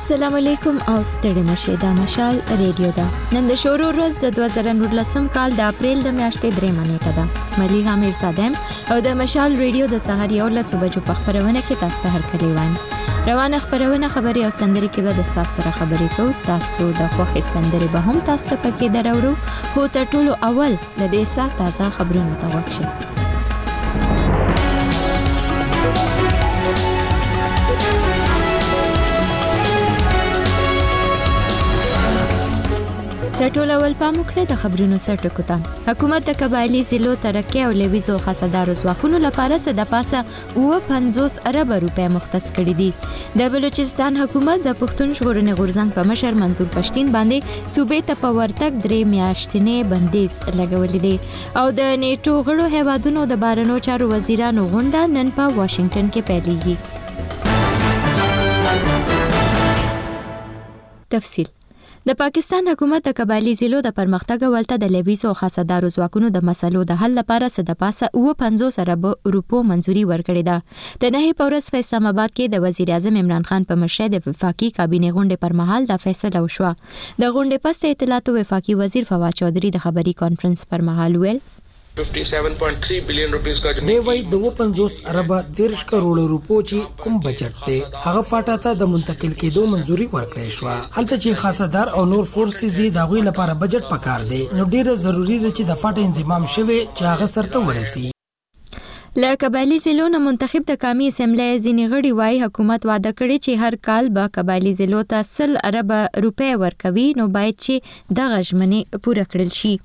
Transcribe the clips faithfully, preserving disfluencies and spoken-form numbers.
السلام علیکم او ستړي مشه دا مشال ریډیو دا نن د شورو ورځ د دوه زره نولسم کال د اپریل د میاشتې درې منېټه ده ملي حامیر صادم او د مشال ریډیو د سحر یو له صبح په خبرونه کې تاسو هر کلی وایم روانه خبرونه خبري او سندري کې به د تاسو سره خبرې کوو تاسو د خوښ سندري به هم تاسو ته پکې درورو هو ته ټولو اول د دې سات تازه خبرونه ته وښه د ټول اول پام وکړه د خبرونو سره ټکوتا حکومت د قبایلی ضلعو ترقی او لویزو خاصدارو ځواکونو لپاره څه د پاسه اوه پنځوس ارب روپۍ مختص کړي دي د بلوچستان حکومت د پښتون ژغورنې غورځنګ په مشر منظور پښتين باندې صوبې ته په ورتګ درې میاشتنې بندیز لګولې دي او د نیټو غړو هیوادونو د بارنو چارو وزیرانو غونډه نن په واشنگټن کې پیلېږي. تفصیل د پاکستان حکومت د قبایلی ضلعو د پرمختګ ولته د لویزو خاصدارو ځواکونو د مسلو د حل لپاره څه د پاسه اوه پنځوس ارب روپو منځوري ورکړې ده. د نهي پورس په اسلام آباد کې د وزیر اعظم عمران خان په مشرۍ د وفاقي کابینه غونډې پر مهال د فیصله وشوه. د غونډې پس اطلاعات او وفاقي وزیر فواد چودھری د خبري کانفرنس پر مهال ویل सत्तावन पॉइंट तीन billion rupees का دی وای د پنځوس ارب دیرش کروڑ روپو چې کوم بجټ دی هغه فاټا ته د منتقل کېدو منځوري ورکړې شو. هلته چې خاصدار او نور فورسز دي د غوي لپاره بجټ پکار دی نو ډیره ضروری ده چې د فاټا تنظیم شوي چې هغه سرته ورسي. له قبایلی ضلعو نه منتخب د قومي اسمبلی ځینې غړي وايي حکومت وعده کړی چې هر کال به قبایلی ضلعو ته سل ارب روپۍ ورکوي نو باید چې دغه ژمنې پوره کړل شي.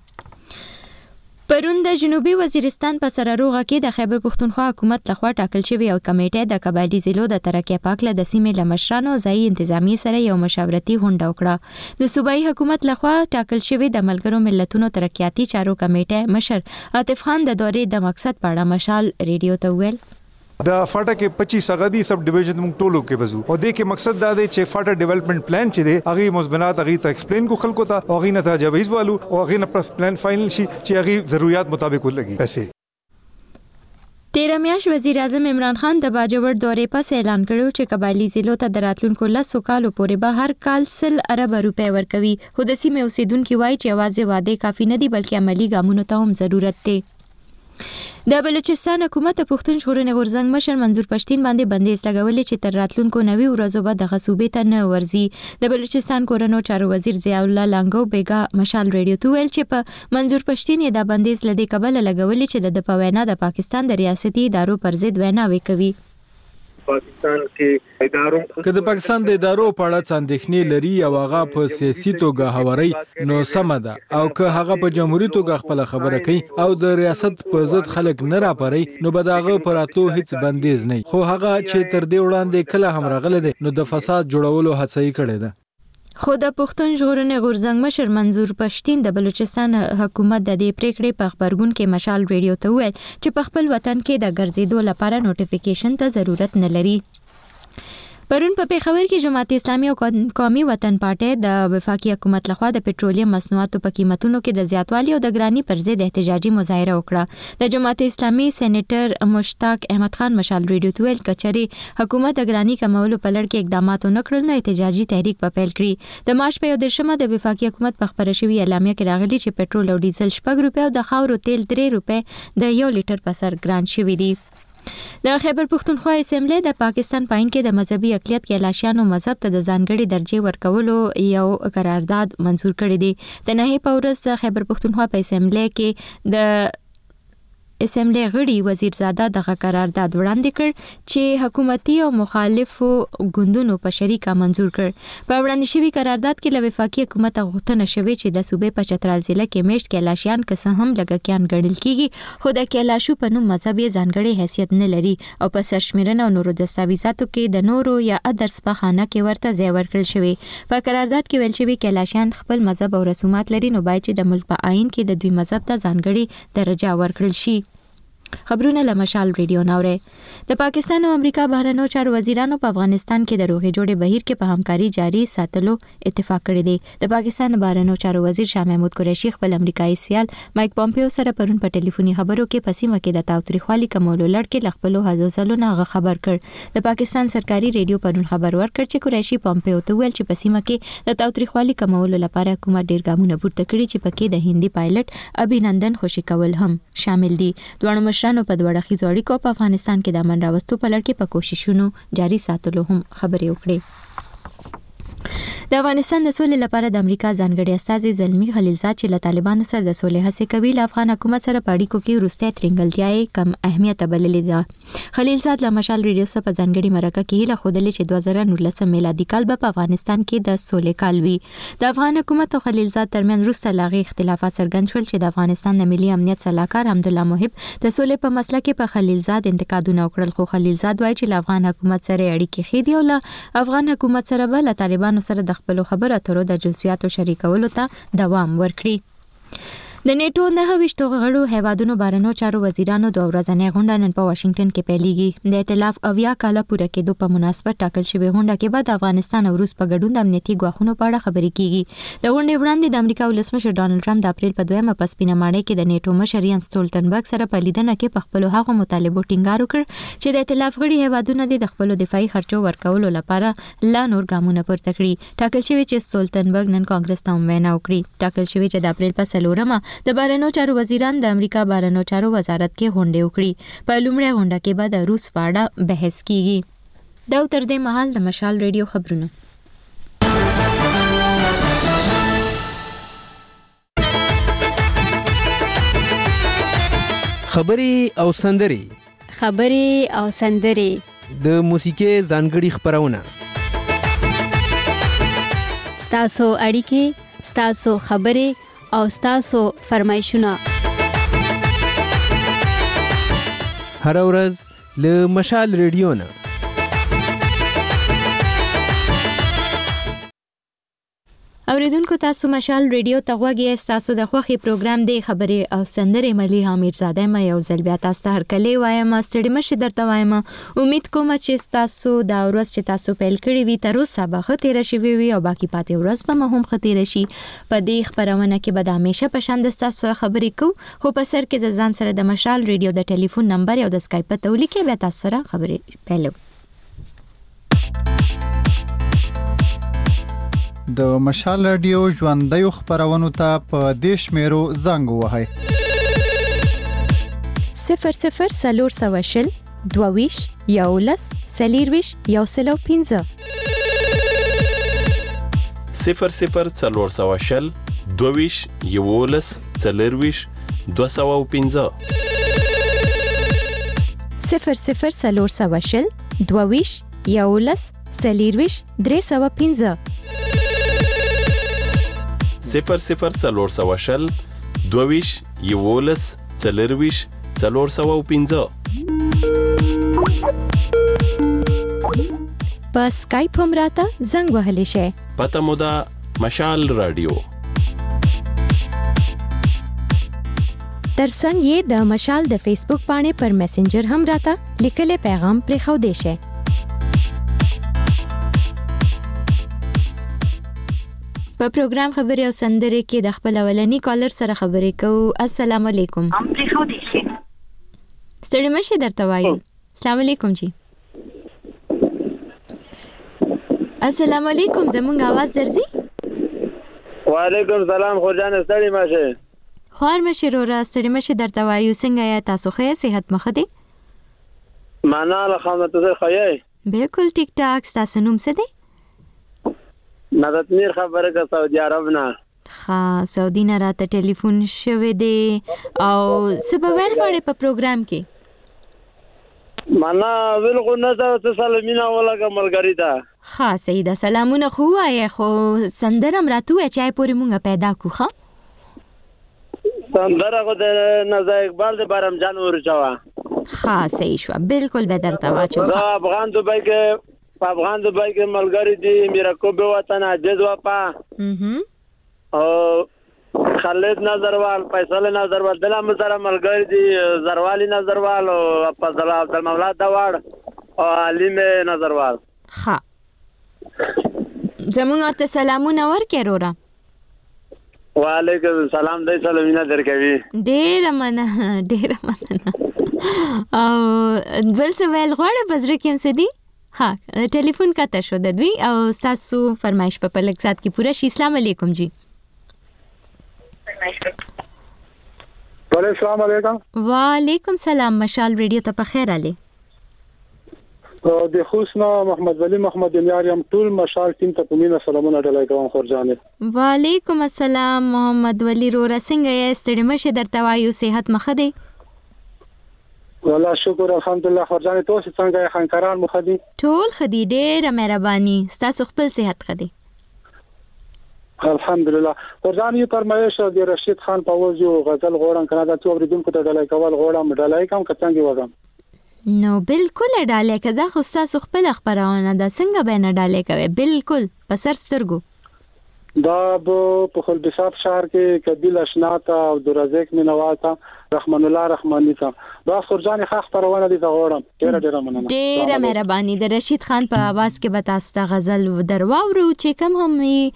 پرون د جنوبي وزیرستان په سراروغه کې د خیبر پښتونخوا حکومت لخوا ټاکل شوی او کمیټه د قبایلی ضلعو د ترقی پاکله د سیمې لمشرانو ځای انتظامی سره یو مشاورتي غونډه وکړه. د صوبایي حکومت لخوا ټاکل شوی د ملګرو ملتونو ترقیاتي چارو کمیټه مشر عاطف خان د دورې د مقصد په اړه مشال ریډیو ته ویل د فاټا کې پچیس غدي سب ډیویژن موږ ټولو کې وزو او د کې مقصد دا دی چې فاټا ډیولپمنٹ پلان چې دی هغه مزبنات هغه ته ایکسپلین کو خلکو ته او هغه نه تجاویز والو او هغه نه پلان فائنل شي چې هغه ضرورت مطابق ولګي پیسې. تیره میاشت وزیر اعظم عمران خان د باجوړ دورې پس اعلان کړو چې قبایلی ضلعو ته د راتلونکو لسو کالو پورې به هر کال سل ارب روپۍ ورکوي. خو د سیمې اوسیدونکو وایي چې یوازې وعده کافي نه دي بلکې عملی ګامونو ته هم ضرورت دی. د بلوچستان حکومت د پښتون ژغورنې غورځنګ مشر منظور پښتين باندې بندیز لګولې چې تر راتلونکو نوي ورځو به د صوبې ته نه ورځي. د بلوچستان کورونو چارو وزیر ضیاء الله لانګو بیګا مشال ریډیو ته ویل چې په منظور پښتين یې د بندیز لدی کبل لګولې چې د پوینا د پاکستان د ریاستي ادارو پر ضد ویناوي کوي. پاکستان کې ادارو که د پاکستان د ادارو په اړه څاندېښنې لري او هغه په سیاسي توګه هواري نو سم ده او که هغه په جمهوریت توګه خپل خبره کوي او د ریاست په ضد خلک نه راپري نو به داغه پراتلو هیڅ بندیز نه خو هغه چې تر دې وړاندې کله هم راغله دي نو د فساد جوړولو هڅه یې کړې ده. خو د پښتون ژغورنې غورځنګ مشر منظور پښتين د بلوچستان حکومت د دې پریکړې په خبرګون کې مشال ریډیو ته ویل چې په خپل وطن کې د ګرځېدو لپاره نوټیفیکیشن ته ضرورت نه لري. پرون په پیښور کې جماعت اسلامي او قومي وطن پارټي د وفاقي حکومت لخوا د پټرولیم مصنوعاتو په قیمتونو کې د زیاتوالي او د ګرانی پر ضد احتجاجي مظاهره وکړه. د جماعت اسلامي سېنیټر مشتاق احمد خان مشال ریډیو ته ویل کچري حکومت د ګرانی کمولو په لړ کې اقدامات ونکړل نو احتجاجي تحریک په پیل کړی. د مارچ په یو درشمه د وفاقي حکومت په خبره شوی اعلامیه کې راغلي چې پټرول او ډیزل شپږ روپۍ او د خاورو تیل درې روپۍ د یو لیټر په سر ګران شوی دي. د خیبر پښتونخوا اسمبلی د پاکستان پاین کې د مذهبي اقلیت کلاشیانو مذهب ته د ځانګړي درجه ورکولو یو قرارداد منزور کړی دی. د نهي پورس د خیبر پښتونخوا په اسمبلی کې د اسمبلی غړي وزیر زاده دغه قرارداد وړاندې کړ چې حکومتي او مخالفو ګوندونو په شریکه منزور کړ. په وړاندې شوی قرارداد کې له وفاقي حکومت غوښتنه شوې چې د صوبې په چترال ضلع کې میشت کلاشیان که څه هم لګکیان ګڼل کیږي خو د کلاشو په نوم مذهب یې ځانګړی حیثیت نه لري او په سرشمیرنه او نورو دستاویزاتو کې د نورو یا ادرس په خانه کې ورته ځای ورکړل شوی. په قرارداد کې ویل شوی کلاشیان خپل مذهب او رسومات لري نو باید چې د ملک په آئین کې د دوی مذهب ته ځانګړي درجه ورکړل شي. خبرونه له مشال ریډیو ناوړي. د پاکستان او امریکا بهرنیو چارو وزیرانو په افغانستان کې د روغې جوړې بهیر کې په همکاري جاري ساتلو اتفاق کړی دی. د پاکستان بهرنیو چارو وزیر شاه محمود قریشي خپل امریکایي سیال مایک پومپیو سره پرون په ټلیفوني خبرو کې په سیمه کې د تاوتریخوالي کمولو لړ کې ل خپل حاضرولو نه خبر کړ. د پاکستان سرکاري ریډیو پرون خبر ورکړ چې قریشي پومپیو ته ویل چې په سیمه کې د تاوتریخوالي کمولو لپاره حکومت ډیر ګامونه پورته کړي چې پکې د هندي پایلټ ابینندن خوشی کول هم شامل دي. دوه مشرانو په دوه اړخیزو اړیکو په افغانستان کې د امن راوستو په لړ کې په کوششونو جاري ساتلو هم خبرې وکړې. د افغانستان د سولې لپاره د امریکا ځانګړي استازي زلمی خلیلزاد چې له طالبانو سره د سولې هڅې کوي له افغان حکومت سره په اړیکو کې وروستۍ ترنګلتیاي کم اهمیت بللې ده. خلیلزاد له مشال ریډیو سره په ځانګړي مرکه کې هیله خوده چې دوه زره نولس میلادي کال به په افغانستان کې د سولې کال وي. د افغان حکومت او خلیلزاد ترمن وروسته لاغي اختلافات څرګند شول چې د افغانستان د ملي امنیت صلاحکار حمدالله محب د سولې په مسله کې په خلیلزاد انتقادونه وکړل. خو خلیلزاد وایي چې له افغان حکومت سره اړیکې ښې دي او له افغان حکومت سره به له طالبانو سره د خپل خبرو اترو د جزئیاتو شریکولو ته دوام ورکړي. د نیټو نه وشتو غړو هیوادونو بهرنیو چارو وزیرانو د ورځنۍ غونډه نن په واشنگټن کې پیلېږي. د ائتلاف اویا کاله پوره کېدو په مناسبت ټاکل شوی غونډه کې بعد افغانستان او روس په ګډون د امنیتي ګواښونو په اړه خبرې کیږي. د غونډې وړاندې د امریکا ولسمشر ډانلډ ټرمپ د اپریل په دویمه په سپینه ماڼۍ کې د نیټو مشر یانس سټولټنبرګ سره په لیدنه کې په خپل هغو مطالبو ټینګار وکړ چې د ائتلاف غړي هیوادونو د خپل دفاعي خرچو ورکولو لپاره لا نور ګامونه پورته کړي. ټاکل شوی چې سټولټنبرګ نن کانګرس ته وینا وکړي. ټاکل شوی چې د اپریل په څلورمه د بهرنیو چارو وزیران د امریکا بهرنیو چارو وزارت کې غونډه وکړي. په لومړۍ غونډه کې به د روس په اړه بحث کیږي. دا تر دې مهال د مشال ریډیو خبرونه. خبري او سندري خبري او سندري د موسیقي ځانګړي خبرونه ستاسو اړیکې ستاسو خبري او ستاسو فرمایشونه هر ورځ له مشال ریډیو نه. اوریدونکو تاسو مشال ریډیو ته غوږی تاسو د خوخي پروګرام دی خبري او سندري ملي حمید زاده ما یو ځل بیا تاسو ته هر کله وایم ستړي مشه درته وایم. امید کوم چې تاسو دا ورځ چې تاسو پیل کړی وي تر اوسه به خطر شي وي او باقي پاتې ورځ به هم خطر شي. په دې خبرونه کې به د همیشه په شان د تاسو خبرې کو خو په سر کې ځان سره د مشال ریډیو د ټلیفون نمبر او د اسکایپ ته ولیکئ به تاسو سره خبرې پیلو. د مشال رادیو ژوندۍ خبرونو ته په دیش میرو زنګ وهاي صفر صفر سلور سواشل دوویش یولس سلیرویش یوسلو پینزه صفر صفر سلور سواشل دوویش یولس سلیرویش دوسو پینزه صفر صفر سلور سواشل دوویش یولس سلیرویش درې سوه پینزه صفر صفر سلور سوه شل دوویش یولس څلرویش څلور سوه او پنځه. په اسکایپ هم راته زنګ وهلی شئ. پته مو ده مشال رادیو. ترڅنګ یې د مشال د فیسبوک باندې پر میسنجر هم راته لیکلي پیغام پرېښودی شئ. په پروګرام خبري او سندري کې د خپل اولنی کالر سره خبرې کوو. السلام علیکم. هم پرېښودی شئ. ستړي مشه درته وایو. السلام علیکم جی. السلام علیکم زمونږ आवाज درځي؟ وعلیکم سلام خورجان ستړي مشه. خوار مشه رورا ستړي مشه درته وایو. څنګه یا تاسو ښه صحت مخه دي؟ معنا الحمد ته ښه. بالکل ټیک ټاک. تاسو نوم څه دی؟ مدد میر خبره کا سعودي عرب نه. ها سعودي نه راته ټلیفون شوه دی او سبویل غواړي په پروګرام کې. معنا بالکل نه تاسو سلامونه ولګه ملګری دا. ها صحیح ده سلامونه خو وایي خو سندرم راتو چای پورې مونږه پیدا کو ښه. سندره خو د نزا اقبال د بارم جان ورچوا. ها صحیح شو بالکل به درته واچو. دا افغان دوبای کې په افغان دوبای کې ملګری دي میرا کو به وطن عجز و پا. اها. او خالد نظروال، فیصل نظروال، دله مزره ملګری دي زروالي نظروال او فضل عبدالمولا دواړ او علیم نظروال. ها زمونږ ته سلامونه ورکړه وروره. وعلیکم السلام. دای سلامونه درکوي. ډیره مننه ډیره مننه. او بل څه ویل غواړې بزره کې هم څه دي؟ ها ټلیفون کته شو د دوی او ستاسو فرمایش په پلک سات کې پوره شي. اسلام علیکم جی. السلام علیکم. وعلیکم سلام. مشال ریډیو ته په خیر علي. د خوشنا محمد ولی محمد یاریم ټول مشال ټیم ته پمینه سلامونه ډلای کوم خورجانې. وعلیکم السلام محمد ولی رورا څنګه یې ستړي مشه درته وایو صحت مخه دی؟ والله شکر الحمدلله خورجانې تاسو څنګه یې خانکاران مخه دي؟ ټول خدي ډېره مهرباني. ستاسو خپل صحت خدي؟ الحمدلله. خورجانې فرمایش د رشید خان په وځو غزل غوړم کنه دا څو اوریدونکو ته ډلای کول غوړم ډلای کوم کڅنګي وګم. نو بالکل ډالې کدا خو تاسو خپل خبرونه دا څنګه به نه ډالې کوي بالکل په سر سترګو. دا په خپل بصاب شهر کې کبیل اشناتا او درزک مینواتا رحمان الله رحمانی تا دا خورجان ښه خبرونه دي دا غوړم. ډیره ډیره مننه. ډیره مهرباني. د رشید خان په आवाज کې به تاسو ته غزل درواورو چې کوم هم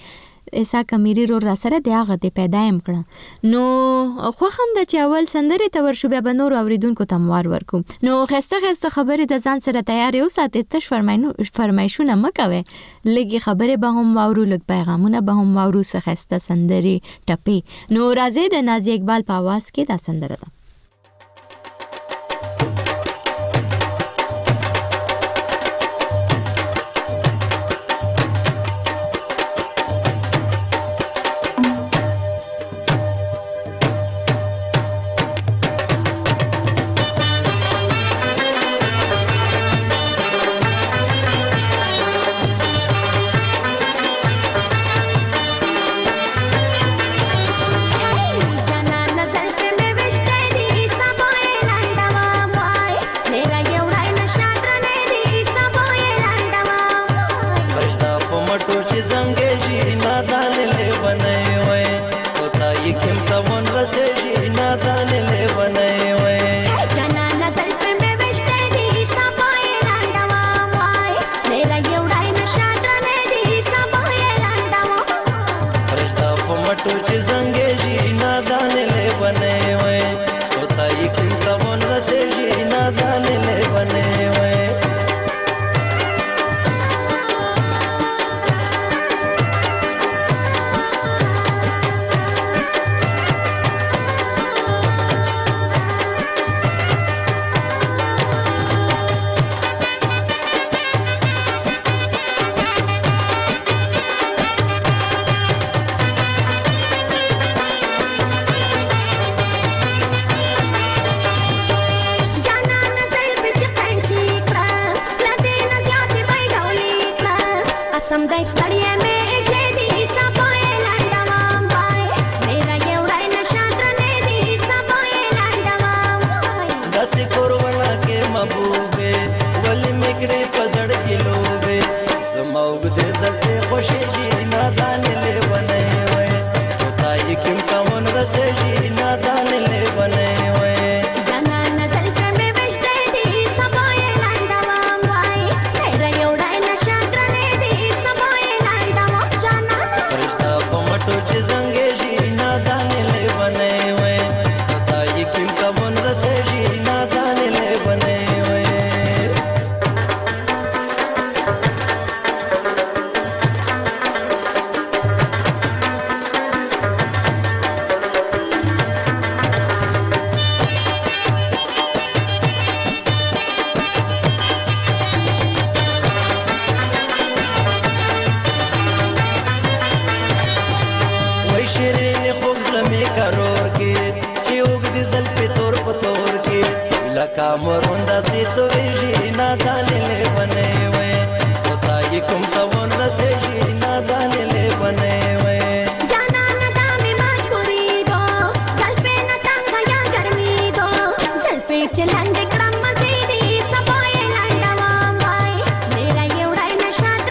ایسا کمیری رو را سره دی هغه دی پیدایم کړه. نو خو هم د چاول سندره ته ورشو بیا به نور اوریدونکو ته موار ورکو. نو خسته خسته خبره د ځان سره تیار یو ساتي تش فرماینو فرمایشونه مکوي. لګي خبره به هم واورو لګ پیغامونه به هم واورو څه خسته سندره ټپي. نو راځي د نازي اقبال په आवाज کې دا سندره ده.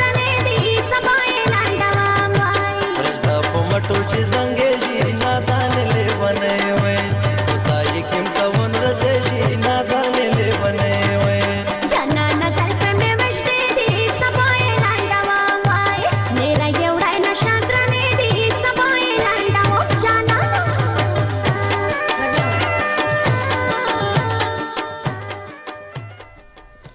ټول چې زنګ یې نه دان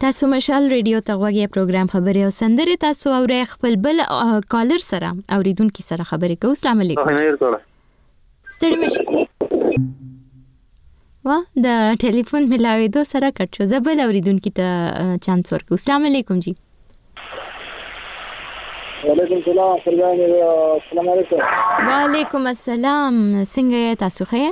تاسو مشال ریډیو ته غوږی پروګرام خبري او سندره تاسو او خپل بل کالر سره اوریدونکو سره خبرې کوو. السلام علیکم. ستړي مشه وا د ټلیفون ملاوي دو سره کټ شو. زبل اوریدونکو ته چانس ورکو. السلام علیکم جی. وعلیکم السلام. السلام علیکم. وعلیکم السلام. څنګه تاسو ښه؟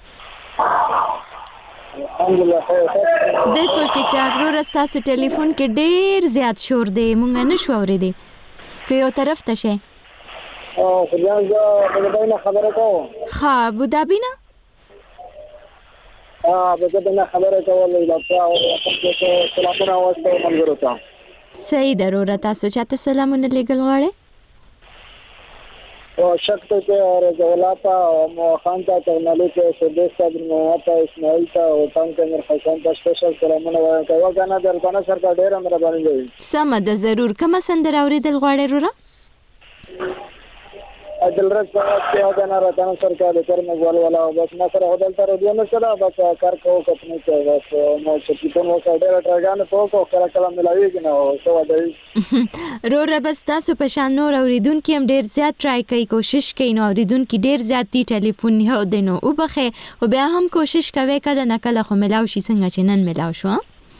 الحمدلله خیر. بالکل ټیک ټاک. رو رستاسو ټلیفون کې ډیر زیات شور دی، مونږ نه شو اورېدی. که یو طرف ته شي. او خدای زه په دې نه خبره کوم. ها ابوظبي نه؟ اه په دې نه خبره کوم لکه او څه سلامونه واسطه منګرو ته. صحیح ضرورت. تاسو چاته سلامونه لګل غواړئ؟ او شک ته اور زولاتا او خان ته ترنالو ته سدې صدر موتا اسماعیل ته او څنګه مر حسن ته سپیشل سلامونه وایم. کاوه کنه درکنه سرکار ډیر امر باندې دی. سم ده ضرور. کوم سندر اوریدل غواړئ رورا؟ اجل رس په کنه راځنه سرکار د کرم غوال والا بس ما سره هدل تر دی نه سره بس کار کو کپنی ته بس مو چې په نو سره ډیر ټرګان ته کو کړه کله ملایي کنه او څه ودی رورا. بس تاسو په شان نور اوریدونکو هم ډیر زیات ټرای کوي، کوشش کوي. نو اوریدونکو ډیر زیات دی ټلیفون هو دینو او بخه او بیا هم کوشش کوي کله نه کله خو ملاو شي څنګه چې نن ملاو شو.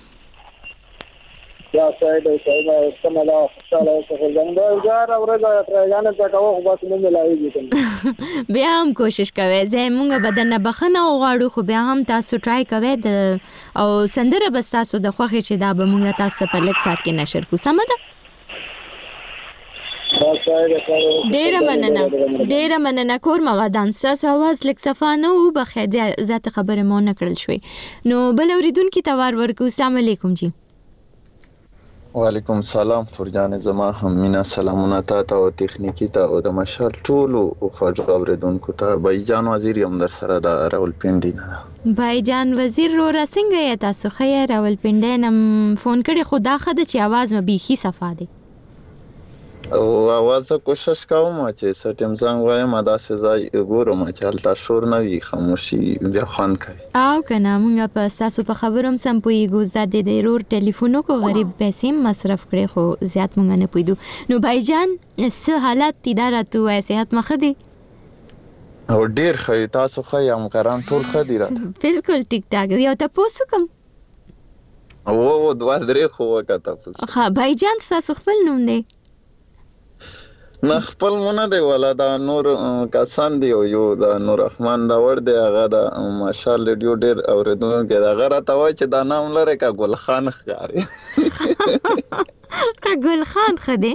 یا سید سید استملا صالح سفرجان دا جار اورګه ټرګان ته کو بس نه ملایي کنه. بیا هم کوشش کوي. زمونږ بدن بخنه غواړو خو بیا هم تاسو ټرای کوي د او سندره بس تاسو د خوخه چې دا به مونږ تاسو په لک سات کې نشر کو. سم ده؟ ډیره مننه ډیره مننه. کور موادان ساس اواز لک صفانه او بخه ذات خبره مو نه کړل شوي. نو بل اوریدونکو ته وار ورکو. السلام علیکم جی. وعلیکم السلام. فرجان زما هم مینا سلامونه ته او تخنیکی ته او د مشال ټولو او خواجو اوریدونکو ته. بای جان وزیر هم در سره د راولپنډي نه. بای جان وزیر رو را څنګه تاسو خیر راولپنډي نم فون کړي؟ خدا خد چې आवाज مې بيخي صفا دي او आवाज کوشش کوم چې سټیم څنګه وایم ادا سزای ګورم چې حالت شور نه وي، خاموشي بیا خوان کوي. او کنه مونږ په تاسو په خبروم سم پویګو زده د ضرور ټلیفونو کو غریب پیسې مصرف کړي خو زیات مونږ نه پویدو. نو بای جان څه حالات دي درته وای صحت مخ دي؟ او ډیر خی تاسو خی ام کران ټول خدي را. بالکل ټیک ټاک. یو تاسو کوم او و دوه درې خو وکړه تاسو. ها بای جان تاسو خپل نوم دی؟ نه خپل مونږ دی ولا دا نور کسان دی او یو دا نور رحمان دا ور دی هغه دا ماشال ریډیو ډیر اوریدونکو دا غره ته وای چې دا نام لره کا ګل خان ښکاری. کا ګل خان خده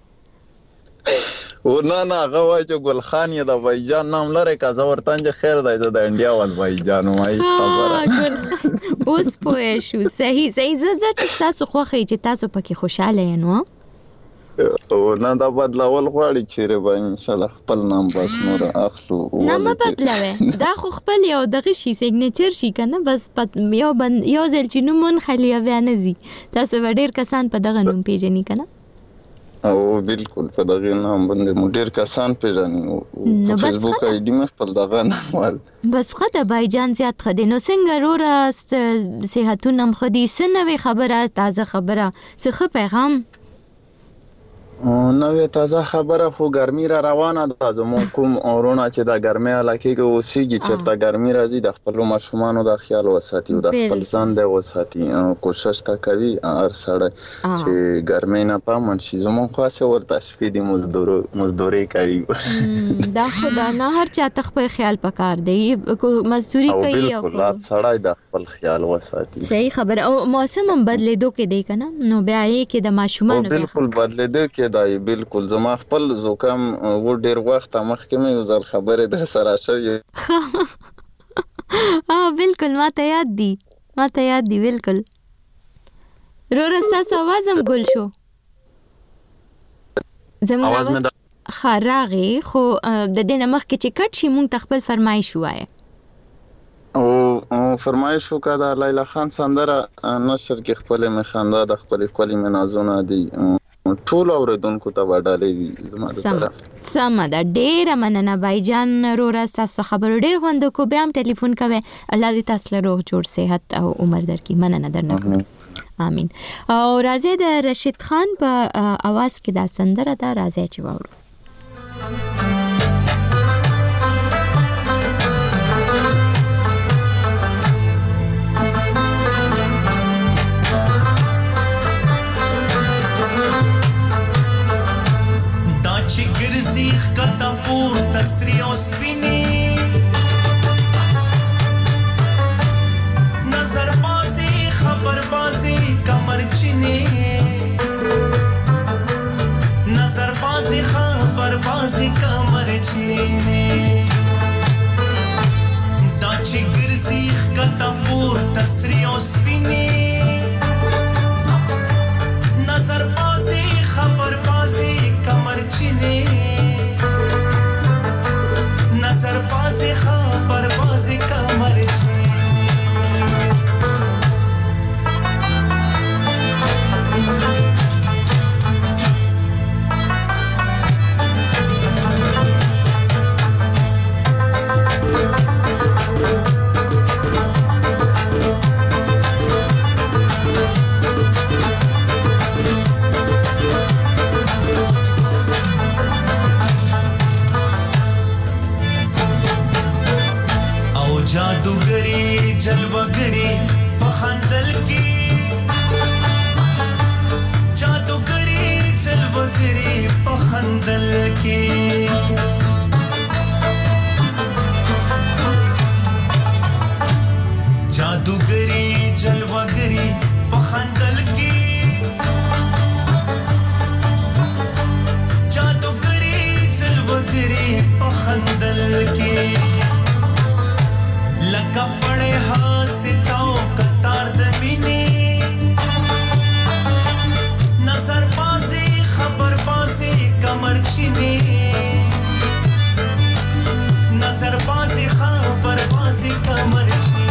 و نه نه هغه وای چې ګل خان یې د بای جان نام لره کا زور تنج خیر دی د انډیا ول بای جان وای خبره. اوس پوه شو. صحیح صحیح. زه چې تاسو خوخی چې تاسو پکې خوشاله یې نو او نه دا بدلول غواړي چې ربا ان شاء الله خپل نام بس نور اخلو. نه ما بدلوي دا خو خپل یو دغه شي سیګنیچر شي کنه بس یو بند یو ځل چې نوم من خلی بیان زی تاسو ډیر کسان په دغه نوم پیژنې کنه. او بالکل په دغه نام باندې مو ډیر کسان پیژنې او فیسبوک آی ډی مې خپل دغه نام ول. بس خدای بای جان زیات خدای. نو څنګه رورا صحتونه خدي سنوي خبره تازه خبره څه پیغام نوې تازه خبره خو ګرمي را روانه ده. زموږ کوم اورونه چې د ګرمۍ علاقې کې اوسېږي چېرته ګرمي راځي د خپلو ماشومانو د خیال وساتي او د خپل ځان د وساتي. کوشش ته کوي هر سړی چې ګرمۍ نه پامن شي. زموږ خاصه ورته شپې دي مزدوري کوي. دا خو دا نه هر چاته خپل خیال پکار دی مزدوري کوي. او بالکل دا سړی د خپل خیال وساتي. صحیح خبره. او موسم هم بدلېدو کې دی کنه نو بیا یې کې د ماشومانو بالکل بدلېدو کې دای. بالکل زما خپل زوکم و ډیر وخت مخکې مې یو ځل خبره در سره شوې. ها بالکل ما ته یاد دی ما ته یاد دی بالکل. رو رساس आवाज هم ګل شو زموږ आवाज خراغي خو د دې نمخ کې چې کټ شي مونږ خپل فرمایش وایي. او فرمایش وکړه د لیلا خان سندره نشر کې خپل مخانده د خپل کلی منازونه دي ټول اوریدونکو ته وډالې وي زما د طرف. سم ده. ډیره مننه بای جان رورا تاسو خبر ډیر غوند کو بیا هم ټلیفون کوي. الله دې تاسو له روغ جوړ صحت او عمر درکړي. مننه درنه. امين. او راځي د رشید خان په आवाज کې دا سندره دا راځي چې واورو. چې ګرځي ښکته پورته سرې او سپینې نظر بازي خبر بازي کمر چینې نظر بازي خبر بازي کمر چینې دا چې ګرځي ښکته پورته سرې او سپینې نظر بازي خبر بازي کمر چینه نظر بازي خبر بازي کمر چینه जादूगरी जलवगरी पखंदल की जादूगरी जलवगरी पखंदल की जादूगरी जलवगरी पखंदल की जादूगरी जलवगरी पखंदल की लगा पड़े हाँ सिताओं कतार दमीनी नजर बाजी खबर बाजी कमर चीनी नजर बाजी खबर बाजी कमर चीनी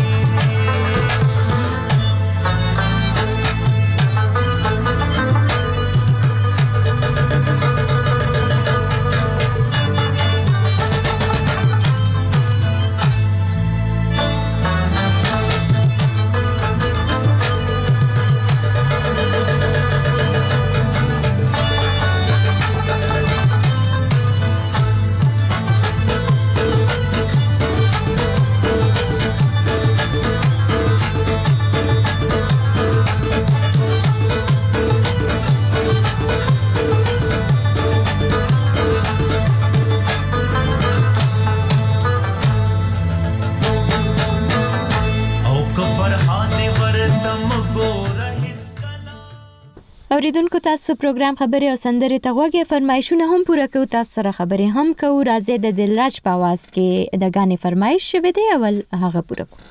اوریدونکو تاسو پروګرام خبري او سندري ته غوږی فرمایشونه هم پوره کوي تاسو سره خبري هم کوو راځي د دلراج په आवाज کې د غانې فرمایش شوه دی اول هغه پوره کوو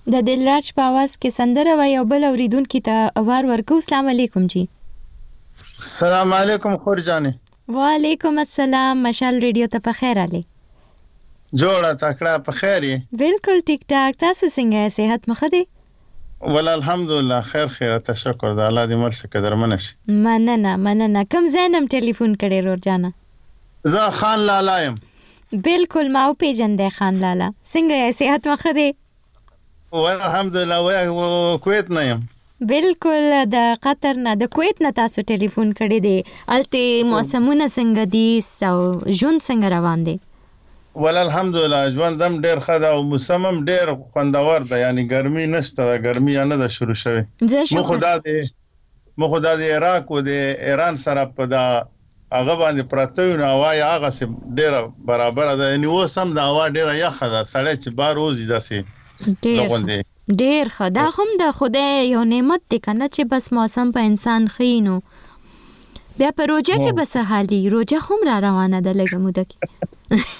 د دلراج په आवाज کې سندره وای او بل اوریدونکو ته اوار ورکو. السلام علیکم جی. السلام علیکم خور جانې. وعلیکم السلام. مشال ریډیو ته په خیر علي. جوړه تکړه په خیر یې؟ بالکل ټیک ټاک. تاسو څنګه یې؟ صحت مخه دی؟ ول الحمدلله خیر خیر تشکر د الله دې مرسته قدرمن شي. مننه مننه. کوم زینم ټلیفون کړي رور جانا؟ زه خان لالا یم. بالکل ما او پیجندې خان لالا. څنګه یې؟ صحت مخه دی؟ ول الحمدلله و کویت نه یم. بالکل د قطر نه د کویت نه تاسو ټلیفون کړي دی. الته موسمونه څنګه دي او ژوند څنګه روان دی؟ ول الحمدلله ژوند هم ډیر ښه ده او موسم هم ډیر خوندور ده. یعنی ګرمي نشته ده، ګرمي نه ده شروع شوه. مو خدا دې مو خدا دې عراق او د ایران سره په دا هغه باندې پراته نو هوا یې هغه سم ډیر برابر ده. یعنی اوس هم د هوا ډیر یخه ده، سړی چې بار وځي داسې لغوندې ډیر ښه. دا هم د خدای یو نعمت دی کنه چې بس موسم په انسان خینو. بیا په روجه کې بس حالي روجه هم را روانه ده لږه موده کې.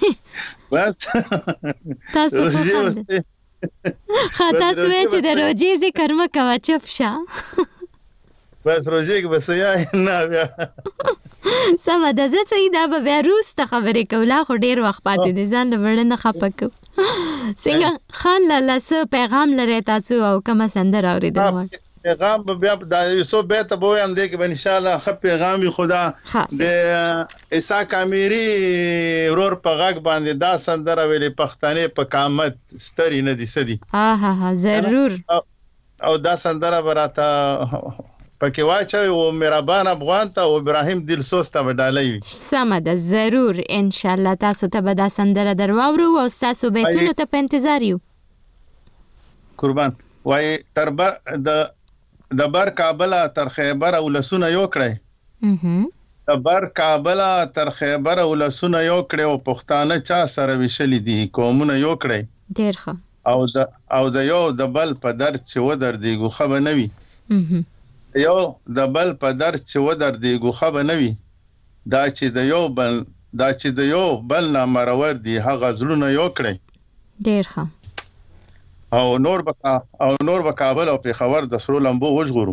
بس تاسو په خاطر سوي چې د روجي ذکر مکو چپ شه. بس روجي کې بس یا نه بیا سم د زه چې دا به بیا روس ته خبرې کوله خو ډیر وخت پاتې دي ځان له وړنه خپکو. څنګه خان لالا څه پیغام لري تاسو او کوم سندره اوریدل وای؟ پیغام بیا د یوسف بیت به هم دی کې ان شاء الله خپ پیغام خدا د عیسی کامیری رور په غږ باندې دا سندره ویلې پښتنې په قامت ستري نه دي سدي. ها ها ها ضرور. او دا سندره براته پکې واچوي او مهربان افغان ته او ابراهيم دلسوز ته وډالوي. سم ده ضرور ان شاء الله تاسو ته به دا سندره درواورو او تاسو بیتونو ته په انتظار یو. قربان وای تر د د بر کابل تر خیبر ولسونه یو کړی. د بر کابل تر خیبر ولسونه یو کړی او پښتانه چا سره وشلې دي قومونه یو کړی. ډیر ښه. او د او د یو د بل په در چې و در دی ګوخه به نوي. یو د بل په در چې و در دی ګوخه به نوي. دا چې د یو بل دا چې د یو بل نامرور دی هغه زړونه یو کړی. ډیر ښه. او نور بکا او نور بکابل او پیښور د سرو لمبو وژغورو.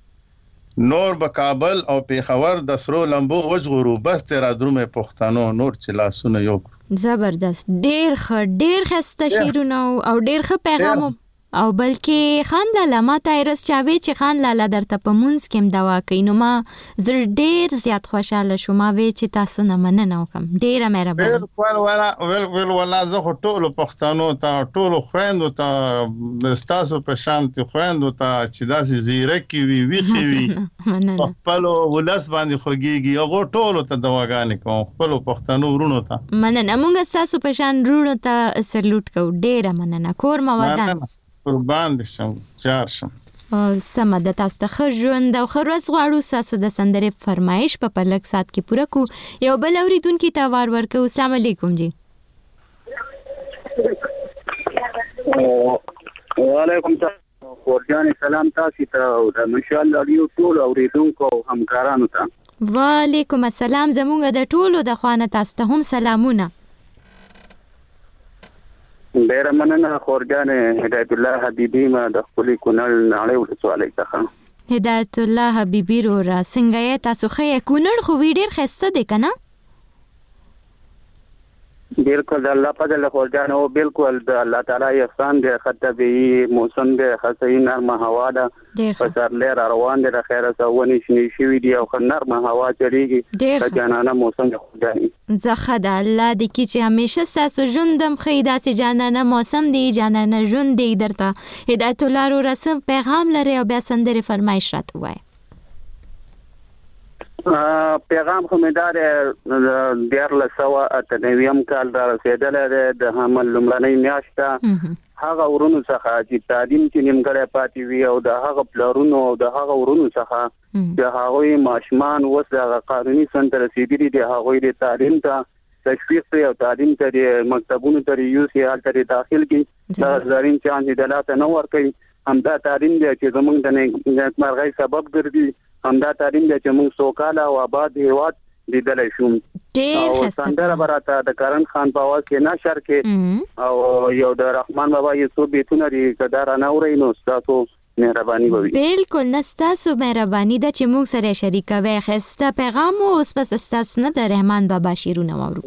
نور بکابل او پیښور د سرو لمبو وژغورو. بس تیرا درومه پښتنو نور چې لاسونه یو. زبردست. ډیر ښه ډیر ښه شعرونه او ډیر ښه پیغام او بلکې خان لالا ما تایرس چاوي چې خان لالا درته په مونږ کې دوا کوي نو ما زر ډیر زیات خوشاله شوم وی چې تاسو نه مننه وکم. ډیره مهرباني. بالکل ولا ول ولا زه ټول پښتنو ته ټول خويندو ته تاسو په شانتي خويندو ته چې داسې زیره کی وی وی خي وی خپل ولس باندې خوږيږي او ټول ته دواګانې کوم خپل پښتنو ورونو ته مننه. موږ تاسو په شان ورونو ته سلوټ کوو. ډیره مننه. کور ما ودان قربان دي شم چار شم. سم د تاسو ته ژوند او خروس غواړو. تاسو د سندرې فرمایش په پلک سات کې پوره کو. یو بل اوریدونکو ته وار ورکو. السلام علیکم جی. وعلیکم السلام. ورجان سلام تاسو ته او د مشال رادیو ټول اوریدونکو همکارانو ته. وعلیکم السلام. زموږ د ټولو د خوانه تاسو ته هم سلامونه. ډیر مننه خورجان هدایت الله حبیبی ما د خپل کونل نړۍ ولسوالۍ څخه. هدایت الله حبیبی رو را څنګه تاسو خې کونل خو ډیر خسته دي کنه؟ بالکل الله فضل خورجان او بالکل د الله تعالی احسان دی. خطبه موسم دی خاصه نرمه هوا ده پسر لیر روان دي. خیره سوونی شنی شوی دی او نرمه هوا چریږي. جانانه موسم خورجان زخه د الله د کی چې همیشه تاسو ژوندم خیدا چې جانانه موسم دی جانانه ژوند دی. درته هدایت الله رو رسم پیغام لري او بیا سندره فرمایش راته وای. پیغام خمیدار دیار لسوا اتنویم کال را رسیدل د حمل لمړنۍ میاشته هغه ورونو څخه چې تعلیم کې نیمګړی پاتې وي او د هغه پلارونو او د هغه ورونو څخه چې هغوی ماشومان اوس د قانوني سن ته رسیدلي دي هغوی د تعلیم ته تشویق کړي او تعلیم ته مکتبونو ته یوسي هلته داخل کړي. دا زرین چانس دلاته نه ورکوي. همدا تعلیم دی چې زموږ د نیکمرغۍ سبب ګرځي. همدا تعلیم دی چې موږ سوکاله او آباد هیواد لیدلای شو ډېر ښه سندره براته د کرن خان په आवाज کې نشر کې او یو د رحمان بابا یو څو بیتونه لري کدار نه اوري نو تاسو مهرباني وي بالکل نستاسو مهرباني د چې موږ سره شریکوي خسته پیغام او اوس پس تاسو نه د رحمان بابا شیرونه وورو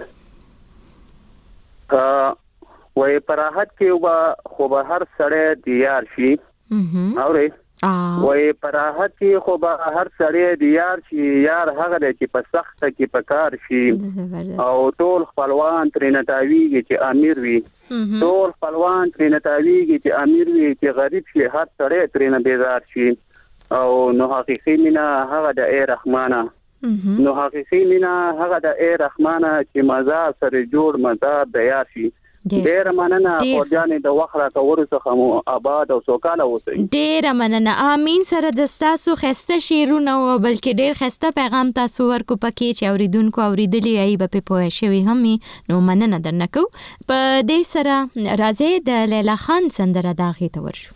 ا وې پراحت کې وب خو به هر سړی دیار شي اوري وې پراحت کې خو به هر سړی دیار شي یار هغه چې په سخت کې پکار شي او ټول خپلوان ترې نتاویږي چې امیر وي ټول خپلوان ترې نتاویږي چې امیر وي چې غریب شي هر سړی ترې نه بیزار شي او نو حقیقي مینا هغه د ای رحمانه نو حقیقي مینا هغه د ای رحمانه چې مزه سره جوړ مزه د یار شي ډیر مننه خورجانې د وخت راکولو څخه مو آباد او سوکاله اوسئ ډیر مننه امين سره د تاسو خسته شیرونه او بلکې ډیر خسته پیغام تاسو ورکو پکې چې اوریدونکو اوریدلی ای په پوهه شوی همي نو مننه درنکو په دې سره راځي د لیلا خان سندره داغي ته ورشو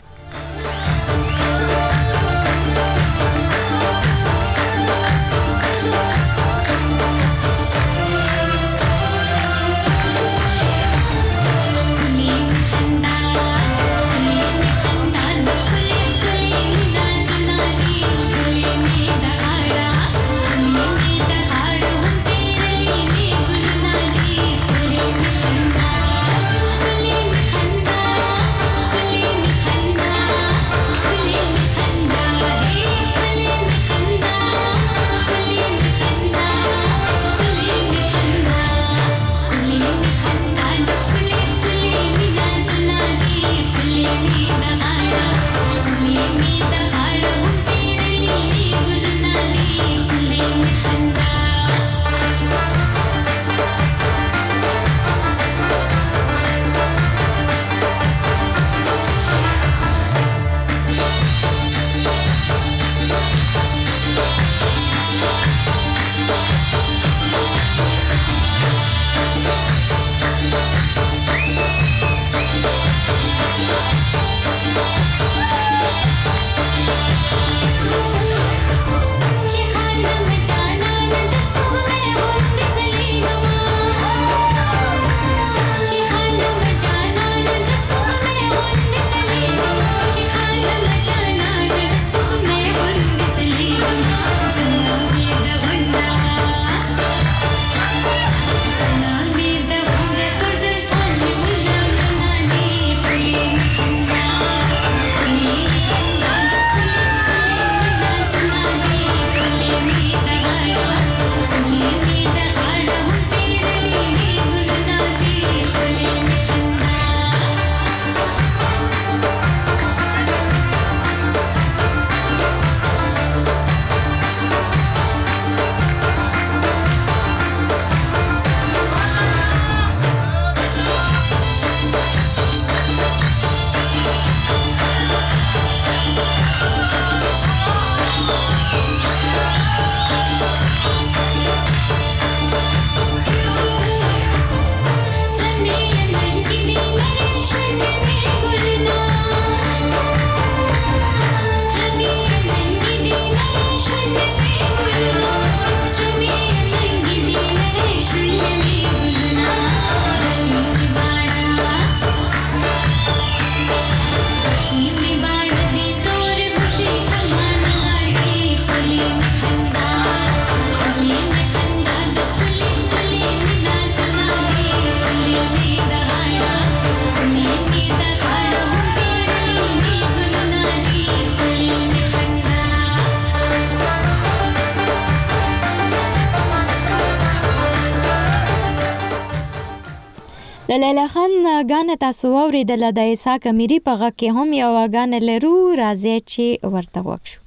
د لیلا خان غانه تاسو اوریدل د اسحاق امیری په غږ کې هم یو غانه لرو راځي چې ورته وښو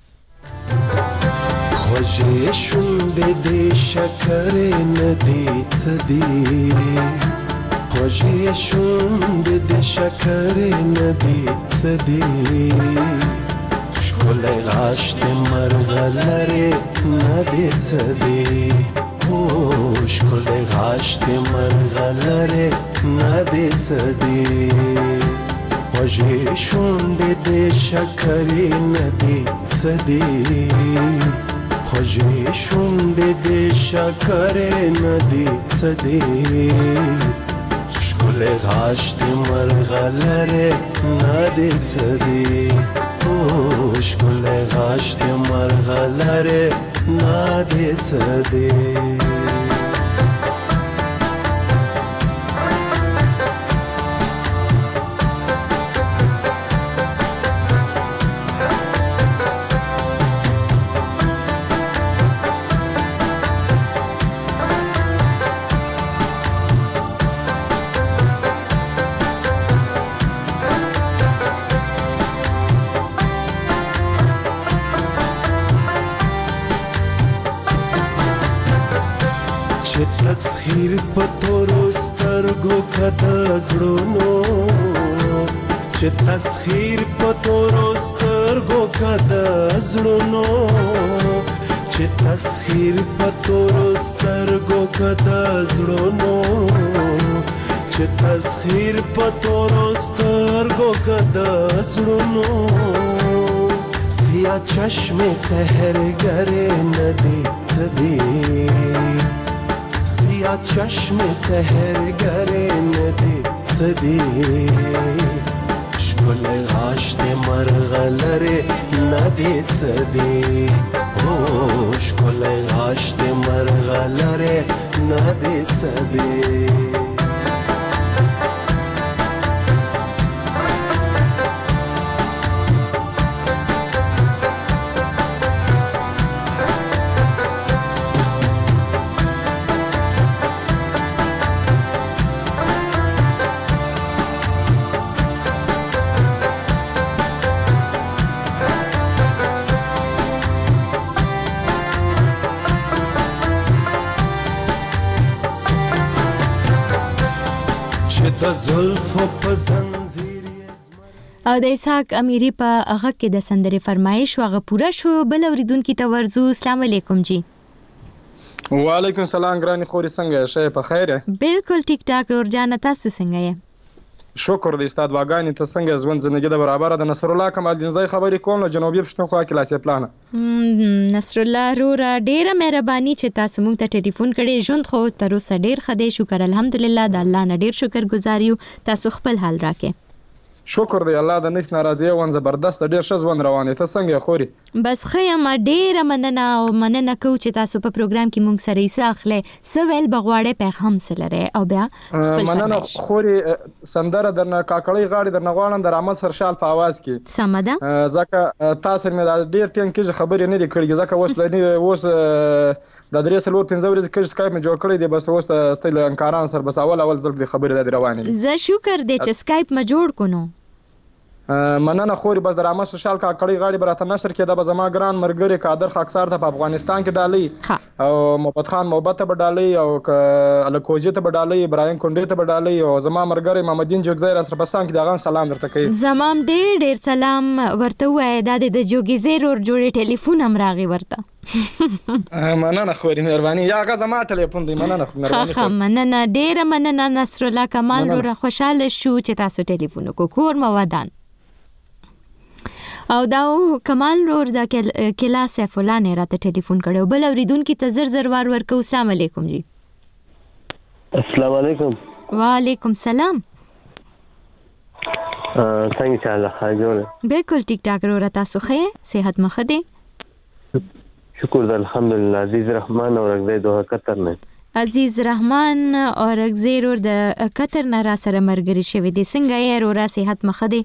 خوږې شونډې دې شکر ندی څدی خوږې شونډې دې شکر ندی څدی ښکلی غاښ دې مرغلرې ندی څدی ښکلی غاښ دې مرغلرې ندی څدی خوږې شونډې دې شکرې ندی څدی خوږې شونډې دې شکرې نه دي څه دي ښکلی غاښ دې مرغلرې نه دي څه دي ښکلی غاښ دې مرغلرې نه دي څه دي تسخیر په تورو سترګو کده زړونو چې تسخیر په تورو سترګو کده زړونو چې تسخیر په تورو سترګو کده زړونو چې تسخیر په تورو سترګو کده زړونو سیا چشم سحرګرې ندی څدی یا چشم سحرگره ندی صدی شکل غاش دی مرغلره ندی صدی شکل غاش دی مرغلره ندی صدی او د اسحاق امیری په هغه کې د سندرې فرمایش واغه پورا شو بل اوریدونکو ته ورزو. السلام علیکم جی. وعلیکم السلام ګرانی خوري څنګه شې په خیره؟ بالکل ټیک ټاک ور جان تاسو څنګه یې؟ شکر دې استاد واګانی ته څنګه ژوند زندګي د برابر د نصر الله کمال دین زای خبرې کوم نو جنوبي پښتونخوا کې لاسه پلان. نصر الله رورا ډیره مهرباني چې تاسو موږ ته ټلیفون کړی. ژوند خو تر اوسه ډیر خدای شکر الحمدلله د الله نه ډیر شکر گزاریو. تاسو خپل حال راکې. شکر دی الله د نس ناراضي ون زبردست ډیر ښه ژوند روانه ته څنګه خوري؟ بس خیم ډیره مننه او مننه کو چې تاسو په پروګرام کې مونږ سره یې اخلي سویل بغواړې پیغام سره او بیا مننه خوري سندره درنه کاکړی غاړي درنه غواړم د رحمت سرشال په आवाज کې سمده ځکه تاسو مې ډیر ټیم کې خبرې نه دی کړې ځکه اوس لنی اوس د درې سلور پنځه ورځې کې سکایپ مې جوړ کړی دی بس اوس ستل انکاران سره بس اول اول ځل د خبرې د روانې زه شکر دې چې سکایپ ما جوړ کونو. مننه خوري بس درامه سوشال کا کړي غاړي براته نشر کې د بزما ګران مرګري قادر خاکسار ته په افغانستان کې ډالي او محمد خان محبت ته ډالي او الکوجي ته ډالي ابراهيم کونډي ته ډالي او زما مرګري محمدین جوګزای را سره پسان کې دغه سلام درته کوي. زمام ډېر ډېر سلام ورته وای د د جوګزای ور جوړې ټلیفون هم راغی ورته. مننه خوري مهرباني یا غا زما ټلیفون دی مننه مهرباني. ها مننه ډېر مننه نصر الله کمال ور خوشاله شو چې تاسو ټلیفون کو کور مو ودان. او دا کمال رور دا کلا سیف الله نه راته ټلیفون کړو بل اوریدونکو ته زر زر وار ورکو. السلام علیکم جی. السلام علیکم. وعلیکم سلام. څنګه چاله حاجوله؟ بالکل ټیک ټاک رور تاسو ښه صحت مخ دې؟ شکر الحمدلله. عزیز رحمان اور اگزی دوه قطر نه عزیز رحمان اور اگزی رور د قطر نه را سره مرګري شوی دي. څنګه یې رور صحت مخ دې؟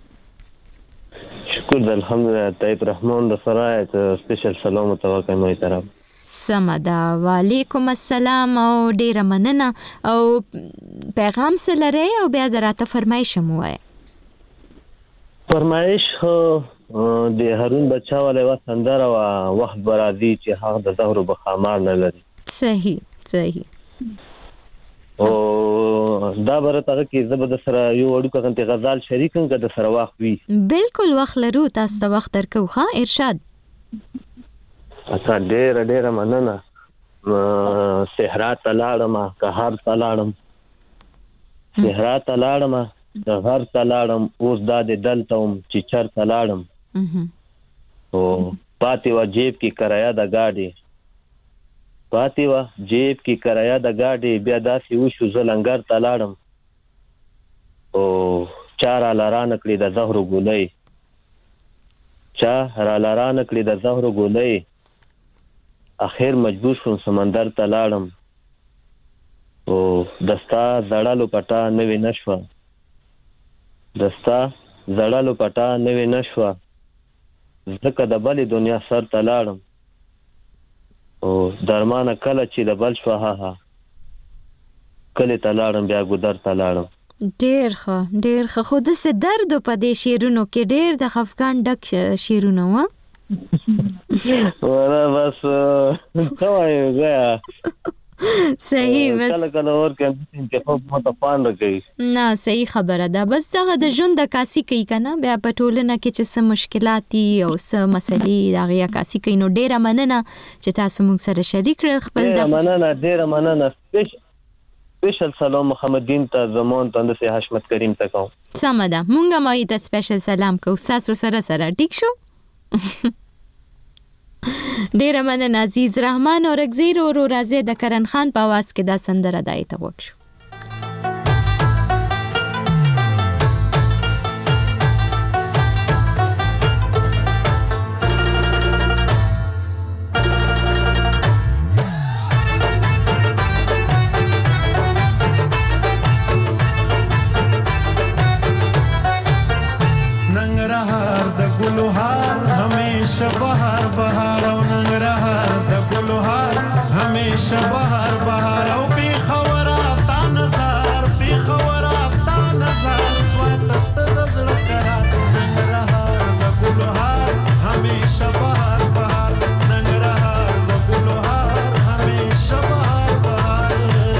شکر الحمدلله. طيب رحمان د فرایت سپیشل سلام متوکل نو طرف سمدا. وعلیکم السلام او ډیر مننه او پیغام سره او بیا دراته فرمایش مو وای. فرمایش د هارون بچاواله و سندره او وخت برادي چې حق د ظهر بخامار نه لري. صحیح صحیح. او دا برته کې زبر سره یو وړو کنته غزال شریکن کده سره واخ وی. بالکل وخت لرو تاسو ته وخت درکو ښا ارشاد. اته ډېر ډېر مننه. صحرا تلاړم که هر تلاړم صحرا تلاړم که هر تلاړم اوس د دلته هم چې چر تلاړم او پاتې وا جیب کې کرایه د گاډي پاتې وا جیب کې کرایه د گاډي بیا داسې وشو زه لنګر ته لاړم او چا را لارانه کړې د زهرو ګولۍ چا را لارانه کړې د زهرو ګولۍ اخر مجبور شوم سمندر ته لاړم او دستا زړالو پټا نوې نشوه دستا زړالو پټا نوې نشوه ځکه د بلې دنیا سر ته لاړم او درمانه کله چې د بل شوه ها ها کله ته لاړم بیا ګودر ته لاړم ډیر ښه ډیر ښه خو داسې درد په دې شعرونو کې ډیر د خفګان ډک شعرونه وه ولا بس څه وایو غیا صحیح بس کله کله اور کې چې خو مت پان راکې نه صحیح خبره ده بس دغه د ژوند د کاسي کوي کنه بیا په ټولنه کې چې څه مشکلات او څه مسلې دغه کاسي کوي نو ډیره مننه چې تاسو موږ سره شریک کړل خپل ډیره مننه ډیره مننه سپیشل سلام محمد دین ته زمون ته سه حشمت کریم ته کوم سم ده مونږه مې ته سپیشل سلام کو تاسو سره سره ټیک شو ډیره مننه عزیز رحمان اورګزیر او راځي د کرن خان په आवाज کې دا سندره دای ته وښو बहार बहार और नंगरहार द गुलहार हमेशा बहार बहार और पी खवरा ता नजार पी खवरा ता नजार स्वात दजड़ करा नंगरहार द गुलहार हमेशा बहार बहार नंगरहार द गुलहार हमेशा बहार बहार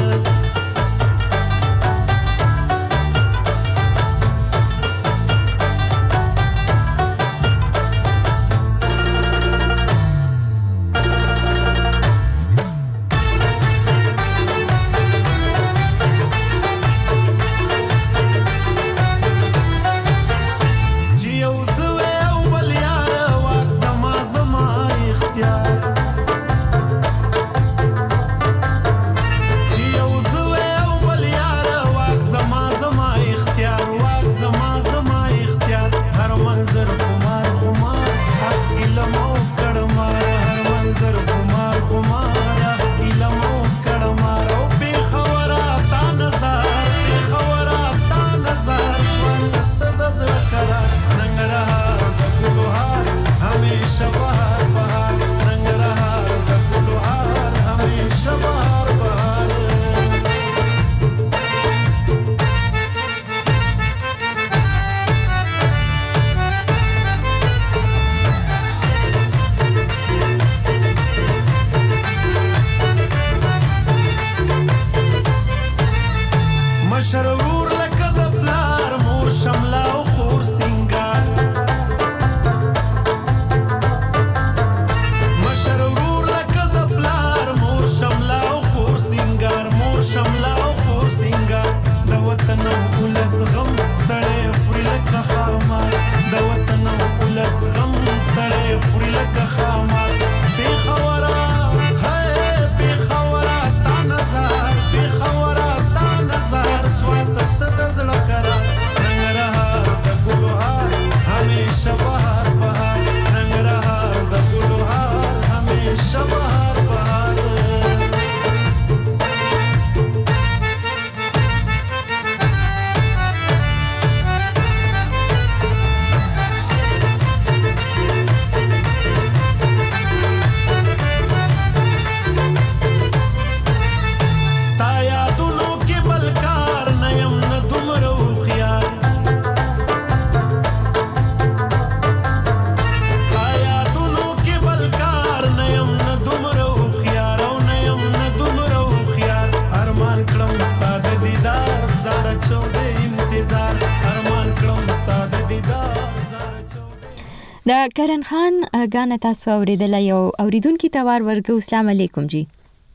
د کرن خان غانه تاسو اوریدل یو اوریدونکو ته وار ورکو السلام علیکم جی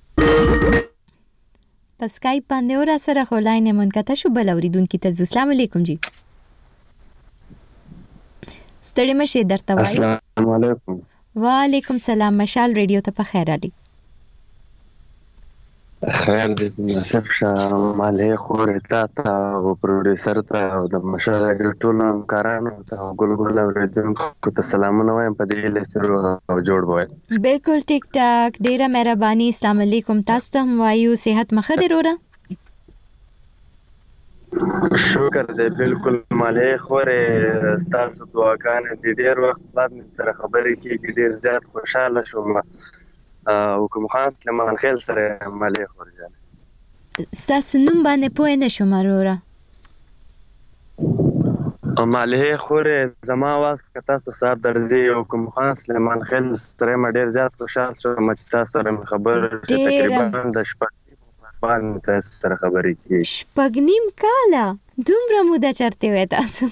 په سکایپ باندې اور سره خلاین منقطع شو بل اوریدونکو ته السلام علیکم جی ستړي مشه درته وای السلام علیکم وعلیکم سلام مشال ریډیو ته په خیر علي خیر دې نصیب شه مالې خورې تا ته او پروډوسر ته او د مشال ریډیو ټولو همکارانو ته ګل ګل اورېدونکو ته سلامونه وایم په دې هیله چې روغ او جوړ به وای بالکل ټیک ټاک ډیره مهرباني السلام علیکم تاسو ته هم وایو صحت مخه دې وروره شکر دې بالکل مالې خورې ستاسو دعاګانې دې ډېر وخت بعد مې سره خبرې کېږي ډېر زیات خوشحاله شوم او کوم خاص لمن خیل سره مالې خورجان ستاسو نوم باندې پوه نه شوم وروره مالې خورې زما आवाज که تاسو ته صاحب درځي او کوم خاص لمن خیل سره مې ډېر زیات خوشحال شوم چې تاسو سره خبر تقریبا د شپږ باندې تاسو سره خبرې کېږي شپږ نیم کاله دومره موده چرته وې تاسو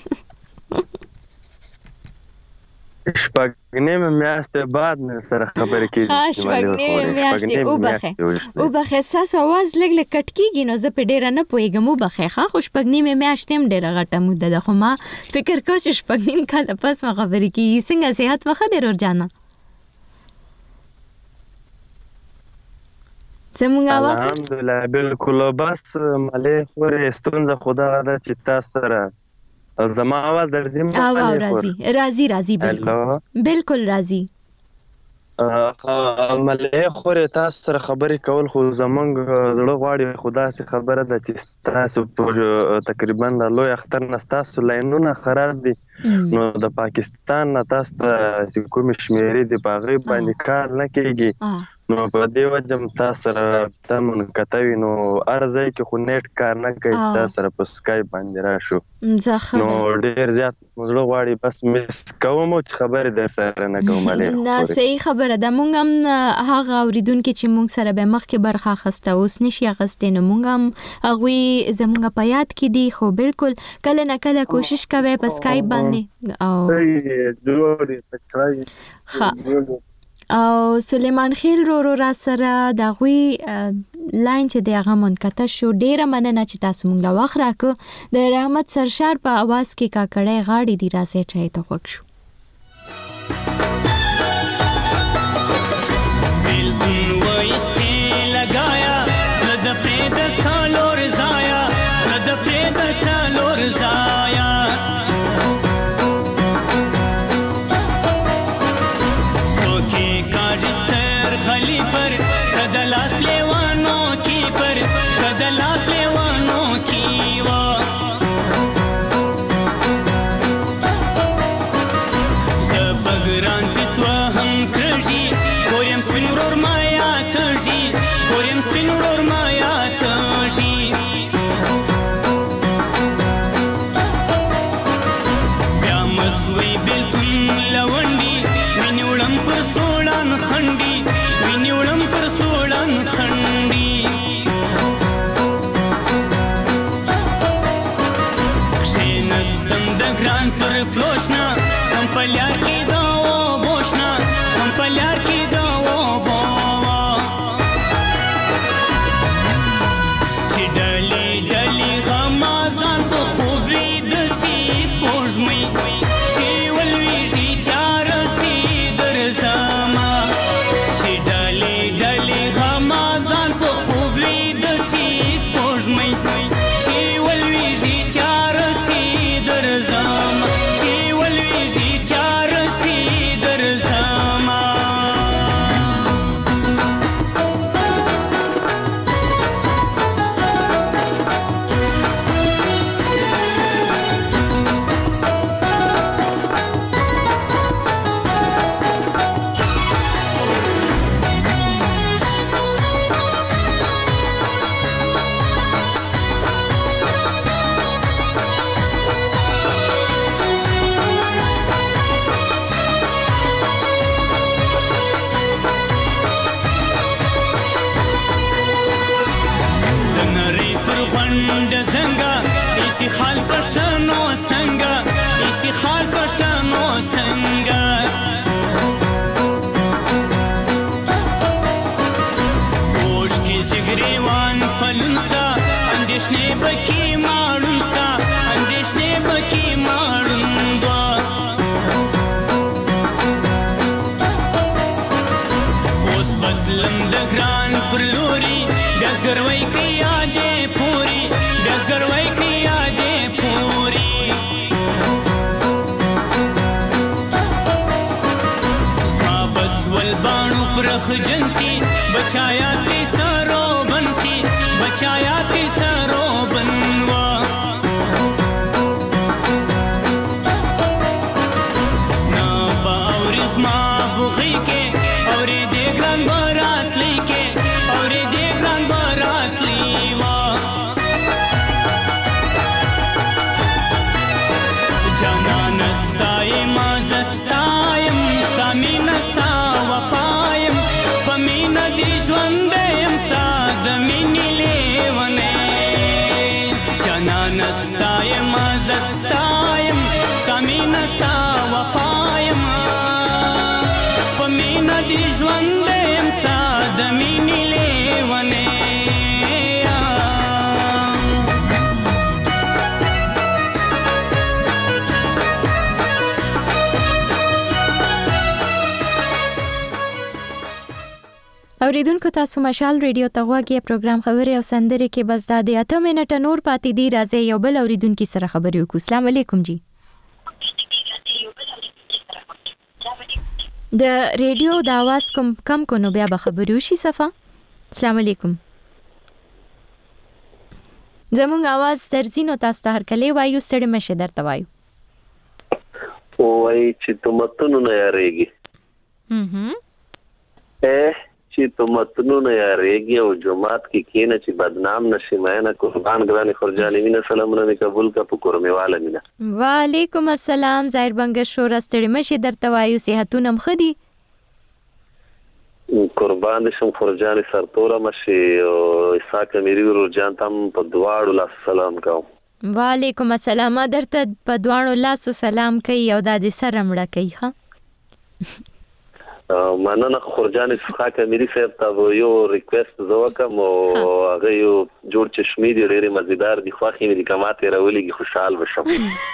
شپږ نیمه میاشتې بعد مې سره خبرې کېږي ها شپږ نیمه میاشتې وبخې وبخې ستاسو اواز لږ لږ کټ کېږي نو زه په ډېره نه پوهېږم وبخې ښه خو شپږ نیمه میاشتې هم ډېره غټه موده ده خو ما فکر کوم چې شپږ نیم کاله پس ما خبرې کېږي څنګه صحت مخه دی رورجانه څنګه اواز الحمدلله بالکل بس مالې خورې ستونزه خو دغه ده چې تاسو سره زما आवाज درځي او او راضي راضي راضي بالکل بالکل راضي ملې خورې تاسو سره خبرې کول خو زمونږ زړه غواړي خدا سي خبره ده چې تاسو په تقریبا د لوی اختر نه تاسو لاینونه خراب دي نو د پاکستان نه تاسو چې کوم شمیرې دي په غیب باندې کار نه کیږي نو په دې وجه تاسو سره تمن کتوي نو ارزه کې خو نیټ کار نه کوي تاسو سره په سکایپ باندې راشو نو ډېر زیات زړه غواړي بس مس کوم چې خبرې در سره نه کوم علي نه صحیح خبره ده مونږ هم هغه اوریدونکو چې مونږ سره به مخکې برخه اخسته اوس نشي اخستې نو مونږ هم هغوی زمونږ په یاد کې دي خو بالکل کله نه کله کوشش کوي په سکایپ باندې او او سلیمان خیل رو رو را سره د غوي لاین چې د هغه منقطع شو ډیره مننه چې تاسو مونږ لا وخت راکو د رحمت سرشار په आवाज کې کاکړې غاړي دی راسه چای ته خوښ شو دل دې وایسته لگایا د پرې د سالور زایا د پرې د سالور زایا خلی پر کدلاس لیوانو کی پر کدلاس لیوانو کی وا زبګران پسوا هم کړی کورم سپینور مایا تږي کورم سپینور مایا تږي بیا مسوي بلتون لوندي وینولم پر سوړان خندي وینولم پر سوړان خندي کښېنستم د ګران پر پلوشنا سم په لار کې دا و بوشنا سم په لار کې دا و بو چې ډلې ډلې غمازان په خوب لید سي سپوږمۍ چې ولویږي چار سي درځما چې ډلې ډلې غمازان په خوب لید سي سپوږمۍ چې ولویږي چار سي درځما چې ولویږي چار سي درځما د زنګا ایسی خال پښتنو څنګه ایسی خال پښتنو څنګه اوش کی زګریوان پلنستا اندیشنې بکی ماړونستا اندیشنې بکی ماړوندا रख जिनसी बचाया ती सरो बंसी बचाया ती सरो बनवा ना बाउरिस मा बुगी के और दे ग्रान बारात लेके और दे ग्रान बारात लीवा जाना नस्ताए माजस्तायम तामीनस्ता वपायम पमीन दिश्वंदयम सादमिनी लेवने जाना नस्ताए माजस्तायम तामीनस्ता वपायम पमीन दिश्वंदयम सादमिनी लेवने اوریدونکو تاسو مشال ریډیو ته غواړئ پروګرام خبري او سندري کې بس د اته منټه نور پاتې دی راځي یو بل اوریدونکو سره خبري وکړو. السلام علیکم جی. د ریډیو د आवाज کوم کم کو نو بیا به خبري وشي صفه. السلام علیکم. زموږ आवाज درځینو تاسو ته هر کله وایو ستړي مشه درته وایو. او وای چې ته متونو نه یاريږي. هم اه چې ته متونو نه یاريږي او جمعات کې کینه چې بدنام نشي مینه قربان غراني خورجاني مینه سلامونه می قبول کا پکور میواله مینه. وعلیکم السلام ظاهر بنګ شور ستړي مشه درته وایو صحتونه مخدي. قربان شم خورجاني سرتوره مشي او اساک میری ورور جان تم په دواړو لاس سلام کوم. وعلیکم السلام درته په دواړو لاس سلام کوي او د دې سره مړه کوي ها. مننه خورجاني اساک میری صاحب ته یو ریکوست زوکم او هغه یو جوړ چشمې دی ډېر مزیدار دی خوخي مې کماته راولېږي خوشحال وشم.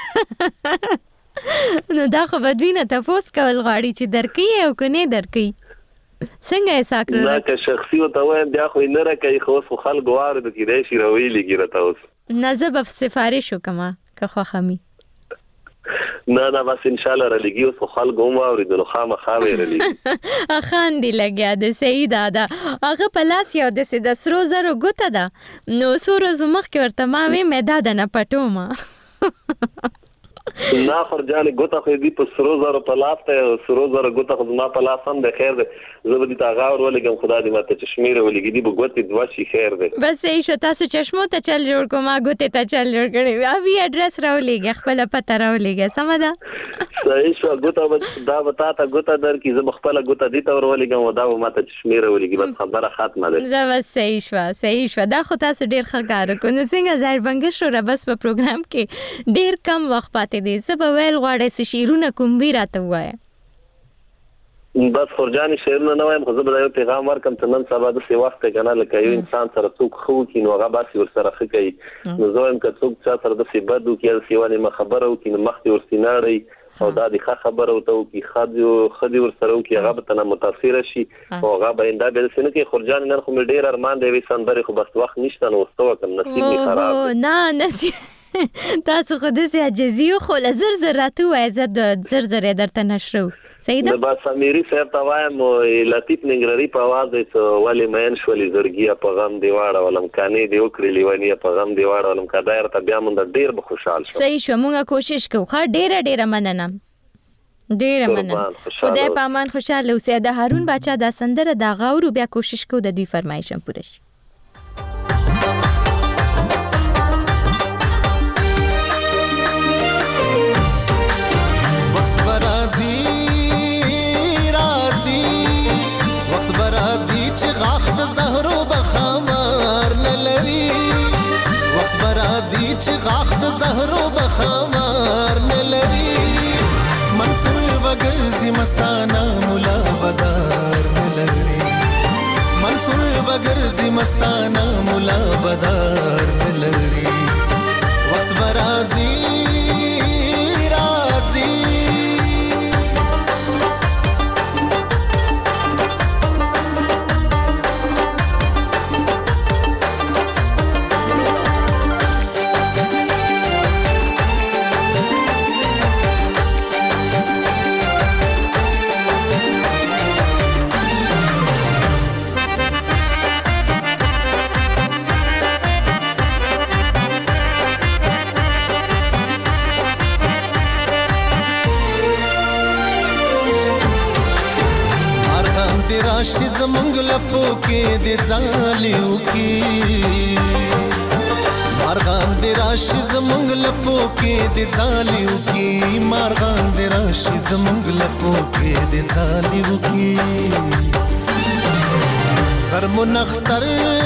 نو دا خو بدوینه تاسو کول غواړي چې درکې او کني درکې څنګه یې ساکره دا که شخصي او ته وایم بیا خو نه راکې خو خلک غواړي د کې راشي راولېږي راته اوس نزب سفارش وکما که خو خمي نه نه بس ان شاء الله رلیږي او خلک هم اوریدل خو ما خاوي رلیږي اخان دی لګیا د سید ادا هغه پلاس یو د سید سرو زرو ګوته ده نو سور زمخ کې ورته ما وی مېدا د نه پټوما نه خرجاني ګوته خو دې په سرو زرو پلاس ته سرو زرو ګوته خو ما پلاس هم د خیر ده زبدي تا غاور ولګم خدا دې ماته چشمیر ولګي دې بګوتې دوا شي خیر ده بس یې شو تاسو چشمو ته چل جوړ کوم ګوتې ته چل جوړ کړی اوی اډرس راولېږي خپل پته راولېږي سمدا صحیح شو ګوته دا وتا ته ګوته در کی زم خپل ګوته دې ته ورولګم او دا ماته چشمیر ولګي بس خبره ختمه ده زه بس صحیح شو صحیح شو دا خو تاسو ډیر ښه کار وکړو نو څنګه ځای بنګ شو را بس په پروګرام کې ډیر کم وخت پاتې دی زه ویل غواړې چې شیرونه کوم وی راته وایي بس خورجاني شیرونه نه وایم خو زه به یو پیغام ورکم ته نن سبا د سی وخت کنه لکه یو انسان سره څوک خو کې نو هغه باسي ور سره خکې نو زه وایم که څوک چا سره د سی بدو کې سیوانه ما خبره او کې مخ ور سیناړي او دا د ښه خبره او ته کې خدي خدي ور سره او کې هغه به تنه متاثر شي او هغه به انده به سینه کې خورجاني نن خو مې ډیر ارمان دی وې سندري خو بس وخت نشته نو واستو کوم نصیب می خراب نه نصیب تاسو خو د سي عجزیو خو لزر زراته وای زه د زر زر درته نشرو سیدا د با سميري صاحب ته وایم لطیف ننګري په आवाज یې ولې مین شولې زړګي په غم دی واړه ولم کاني دی وکړې لیوانی په غم دی واړه ولم کدایر ته بیا مونږ ډیر به خوشحال شو صحیح شو مونږه کوشش کوو ښه ډیره ډیره مننه ډیره مننه خدای په امان خوشاله اوسې د هارون بچا د سندره د غاورو بیا کوشش کوو د دوی فرمایشم پوره شي چې غاخ د زهرو بخمار نه لري منصور وګرځي مستانه مولا بدار نه لري منصور وګرځي مستانه مولا بدار نه لري وخت برازي راځي زمونږ لپو کې د ځالیو کې مارغان د راشي زمونږ لپو کې د ځالیو کې مارغان د راشي زمونږ لپو کې د ځالیو کې غرمو نختر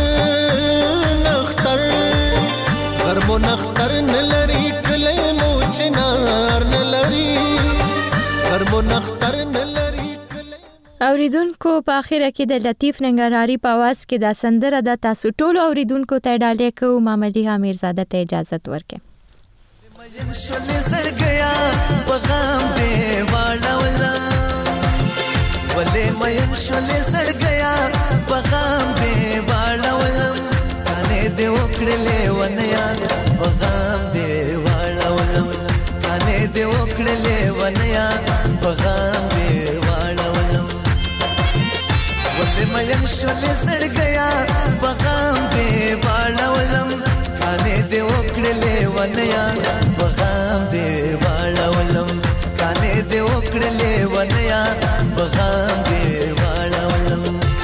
نختر غرمو نختر نلري کلی مو چنار نلري غرمو نختر نلري اوریدونکو په اخره کې د لطیف ننګرهاري په आवाज کې دا سندره د تاسو ټولو اوریدونکو ته ډالې کوم مامدی حمیرزاده ته اجازه ورکړئ مین شولې زړ گیا پیغام دې والا ولا ولې مین شولې زړ گیا پیغام دې والا ولا کانه دې وکړلې ونیا پیغام دې والا ولا کانه دې وکړلې ونیا پیغام دې والا ولا مین شولې زړ گیا پیغام دې والا ولم کانه دې وکړلې ونیا پیغام دې والا ولم کانه دې وکړلې ونیا پیغام دې والا ولم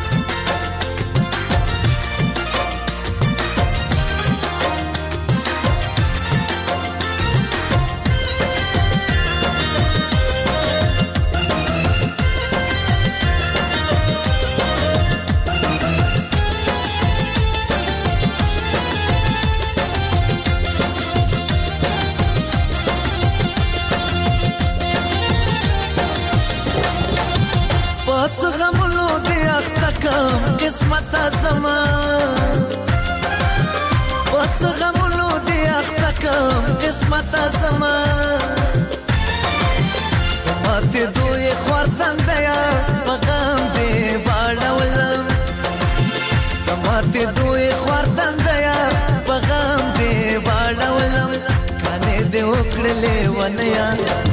پس غملو دی اختکم قسمت زما پس غملو دی اختکم قسمت زما ماته دوی خوردن دیا پیغام دی والا ولم ماته دوی خوردن دیا پیغام دی والا ولم کانه دی وکړلې ونیا